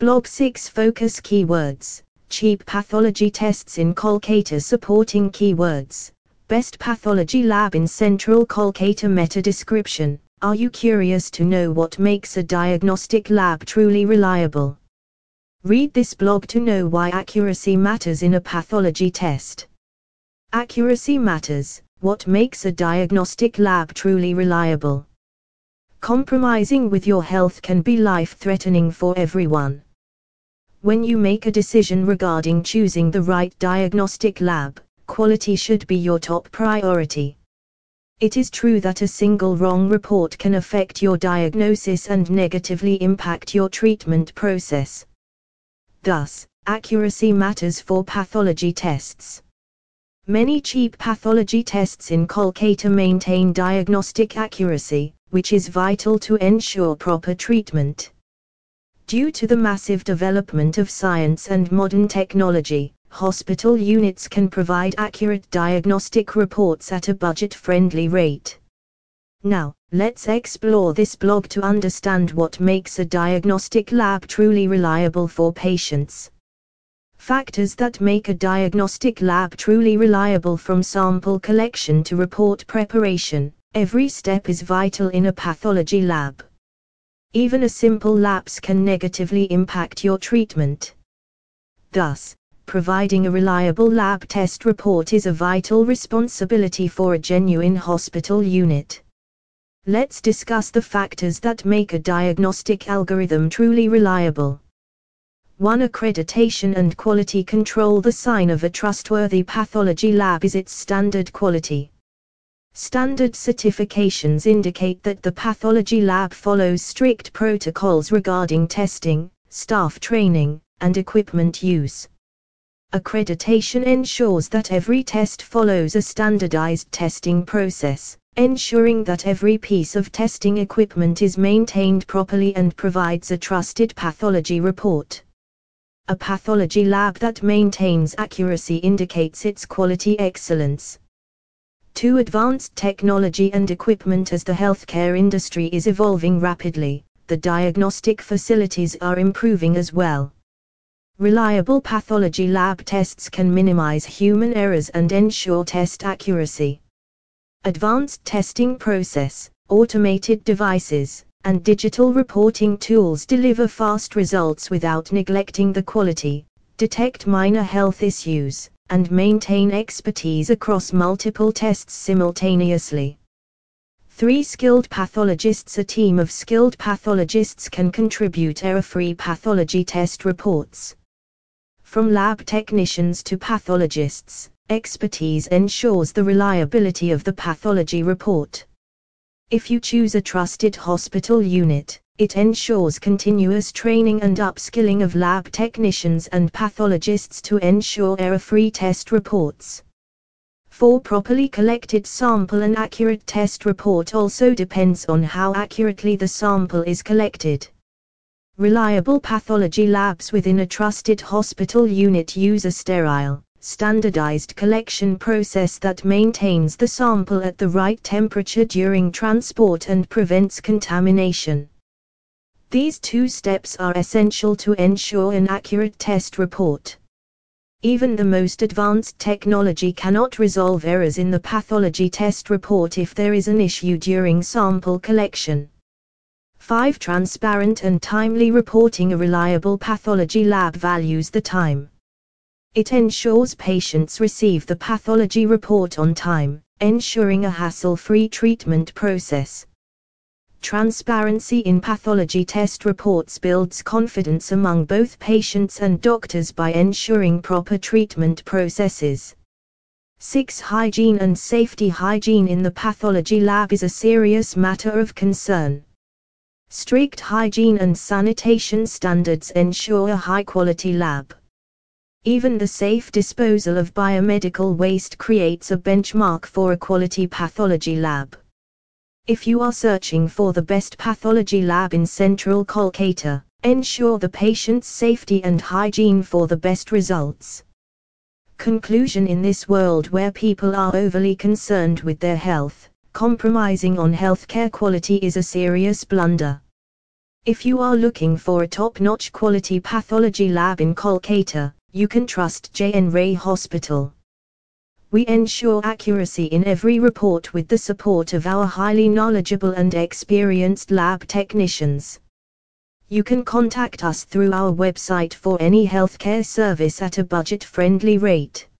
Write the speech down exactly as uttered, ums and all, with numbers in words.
Blog six Focus Keywords. Cheap pathology tests in Kolkata. Supporting keywords. Best pathology lab in Central Kolkata. Meta description. Are you curious to know what makes a diagnostic lab truly reliable? Read this blog to know why accuracy matters in a pathology test. Accuracy matters. What makes a diagnostic lab truly reliable? Compromising with your health can be life-threatening for everyone. When you make a decision regarding choosing the right diagnostic lab, quality should be your top priority. It is true that a single wrong report can affect your diagnosis and negatively impact your treatment process. Thus, accuracy matters for pathology tests. Many cheap pathology tests in Kolkata maintain diagnostic accuracy, which is vital to ensure proper treatment. Due to the massive development of science and modern technology, hospital units can provide accurate diagnostic reports at a budget-friendly rate. Now, let's explore this blog to understand what makes a diagnostic lab truly reliable for patients. Factors that make a diagnostic lab truly reliable. From sample collection to report preparation, every step is vital in a pathology lab. Even a simple lapse can negatively impact your treatment. Thus, providing a reliable lab test report is a vital responsibility for a genuine hospital unit. Let's discuss the factors that make a diagnostic algorithm truly reliable. one Accreditation and quality control. The sign of a trustworthy pathology lab is its standard quality. Standard certifications indicate that the pathology lab follows strict protocols regarding testing, staff training, and equipment use. Accreditation ensures that every test follows a standardized testing process, ensuring that every piece of testing equipment is maintained properly and provides a trusted pathology report. A pathology lab that maintains accuracy indicates its quality excellence. two Advanced technology and equipment. As the healthcare industry is evolving rapidly, the diagnostic facilities are improving as well. Reliable pathology lab tests can minimize human errors and ensure test accuracy. Advanced testing process, automated devices, and digital reporting tools deliver fast results without neglecting the quality, detect minor health issues, and maintain expertise across multiple tests simultaneously. three Skilled pathologists. A team of skilled pathologists can contribute error-free pathology test reports. From lab technicians to pathologists, expertise ensures the reliability of the pathology report. If you choose a trusted hospital unit, it ensures continuous training and upskilling of lab technicians and pathologists to ensure error-free test reports. four Properly collected sample. An accurate test report also depends on how accurately the sample is collected. Reliable pathology labs within a trusted hospital unit use a sterile, standardized collection process that maintains the sample at the right temperature during transport and prevents contamination. These two steps are essential to ensure an accurate test report. Even the most advanced technology cannot resolve errors in the pathology test report if there is an issue during sample collection. five Transparent and timely reporting. A reliable pathology lab values the time. It ensures patients receive the pathology report on time, ensuring a hassle-free treatment process. Transparency in pathology test reports builds confidence among both patients and doctors by ensuring proper treatment processes. six Hygiene and safety. Hygiene in the pathology lab is a serious matter of concern. Strict hygiene and sanitation standards ensure a high-quality lab. Even the safe disposal of biomedical waste creates a benchmark for a quality pathology lab. If you are searching for the best pathology lab in Central Kolkata, ensure the patient's safety and hygiene for the best results. Conclusion. In this world where people are overly concerned with their health, compromising on healthcare quality is a serious blunder. If you are looking for a top-notch quality pathology lab in Kolkata, you can trust J N Ray Hospital. We ensure accuracy in every report with the support of our highly knowledgeable and experienced lab technicians. You can contact us through our website for any healthcare service at a budget-friendly rate.